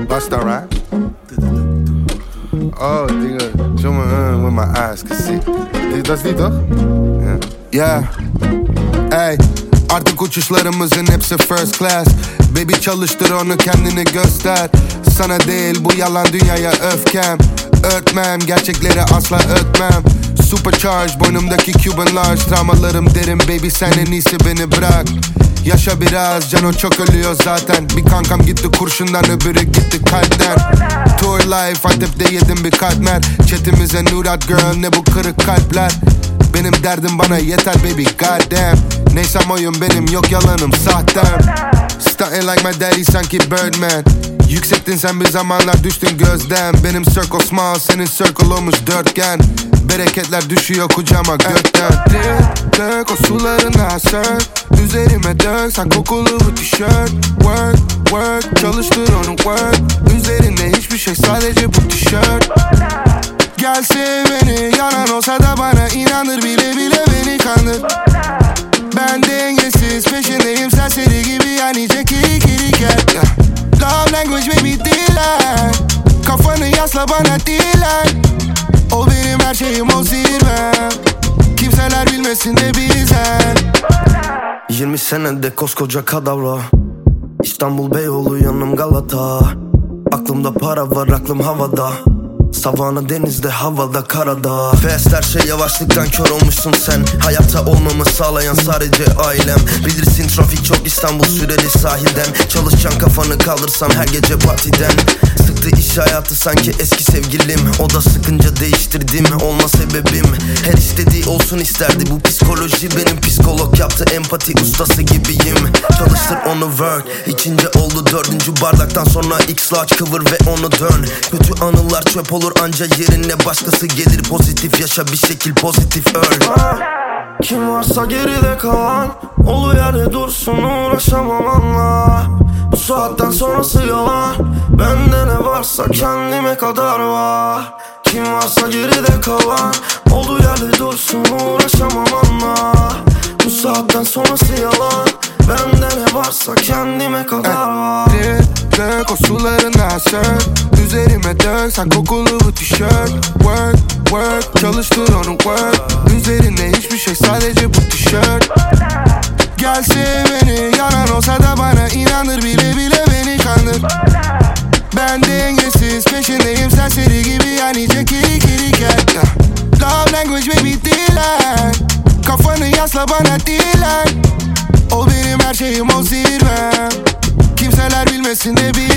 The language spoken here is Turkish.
Bust that right? Oh, Digga, show me with my eyes can see. Dat is die toch? Yeah. Hey, artık uçuşlarımızın hepsi first class. Baby çalıştır onu, kendini göster. Sana değil bu yalan dünyaya öfkem. Örtmem, gerçekleri asla örtmem. Supercharge, boynumdaki Cuban large. Travmalarım derin baby, sen en iyisi beni bırak. Yaşa biraz, Cano çok ölüyor zaten. Bir kankam gitti kurşundan, öbürü gitti kalpten. Tour life, Antep'te yedim bir katmer. Chatimize nude girl, ne bu kırık kalpler. Benim derdim bana yeter baby, goddamn. Neysem oyun benim, yok yalanım sahtem. Stuntin' like my daddy, sanki Birdman. Yüksektin sen bir zamanlar, düştün gözden. Benim circle small, senin circle olmuş dörtgen. Bereketler düşüyor kucağıma gökten. Dök o sularına sök, üzerime dök sen kokulu bu tişört. Work, work, çalıştır onu work. Üzerinde hiçbir şey, sadece bu tişört. Gelse beni, yalan olsa da bana inanır. Bile bile beni kandır. Ben dengesiz, peşindeyim serseri gibi. Yani kiri kiri cat. Love language baby dilen. Kafanı yasla bana dilen. O benim her şeyim, o zirvem. Kimseler bilmesin de bizden. 20 senede koskoca kadavra. İstanbul Beyoğlu, yanım Galata. Aklımda para var, aklım havada. Savana denizde, havada, karada. Fast her şey, yavaşlıktan kör olmuşsun sen. Hayatta olmamı sağlayan sadece ailem. Bilirsin trafik çok, İstanbul süreli sahilden. Çalışacaksın, kafanı kaldırsam her gece partiden. Sıktı iş hayatı sanki eski sevgilim. O da sıkınca değiştirdim, olma sebebim. Her istediği olsun isterdi, bu psikoloji benim psikolog yaptı, empati ustası gibiyim. Çalıştır onu work, içince oldu 4. bardaktan sonra X-Large kıvır ve onu dön. Kötü anılar çöp olur anca yerine başkası gelir. Pozitif yaşa bir şekil, pozitif öl. Kim varsa geride kalan, olduğu yerde dursun, uğraşamam anla. Bu saatten sonrası yalan, bende ne varsa kendime kadar var. Kim varsa geride kalan, olduğu yerde dursun, uğraşamam anla. Bu saatten sonrası yalan, bende ne varsa kendime kadar var. Dök o sularına sök, üzerime dök sen kokulu bu tişört. Work, work, çalıştır onu work. Üzerinde hiçbir şey, sadece bu tişört. Gelse beni, yalan olsa da bana inanır. Bile bile beni kandır. Ben dengesiz, peşindeyim serseri gibi. Yani kiri kiri cat. Love language baby dilen. Kafanı yasla bana dilen. O benim her şeyim, o zirvem. Kimseler bilmesin de